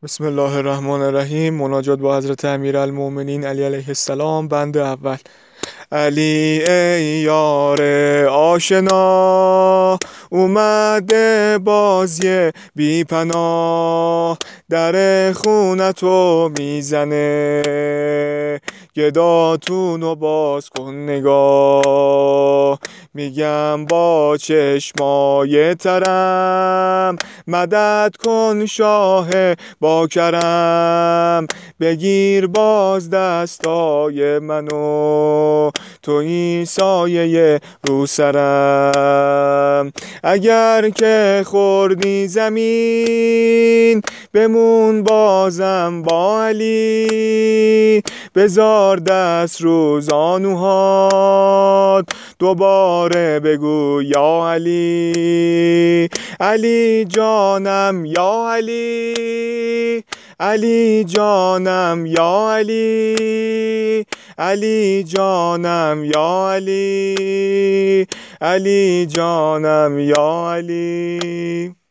بسم الله الرحمن الرحیم. مناجات با حضرت امیرالمومنین علی علیه السلام. بند اول. علی ای یار آشنا، اومده بازی بی پناه، در خونتو میزنه، گداتونو باز کن نگاه. میگم با چشمای ترم، مدد کن شاه با کرم، بگیر باز دستای منو، تویی سایه رو سرم. اگر که خوردی زمین، بمون بازم با علی، بزار دست رو زانوهات، دوباره بگو یا علی. علی جانم یا علی، علی جانم یا علی، علی جانم یا علی، علی جانم یا علی.